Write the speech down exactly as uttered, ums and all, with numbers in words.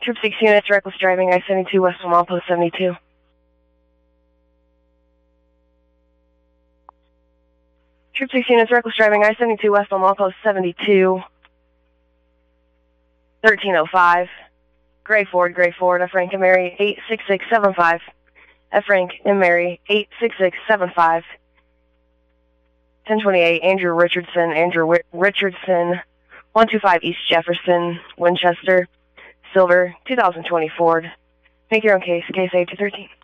Troop six units, reckless driving, I seventy-two west on Post seventy-two. Troop six units, reckless driving, I seventy-two west on Post seventy-two. thirteen oh five. Gray Ford, Gray Ford, F. Frank and Mary, eight six six seven five. F. Frank and Mary, eight six six seven five. ten twenty-eight, Andrew Richardson, Andrew w Richardson, one two five East Jefferson, Winchester, Silver, two thousand twenty Ford. Make your own case, case eight two thirteen.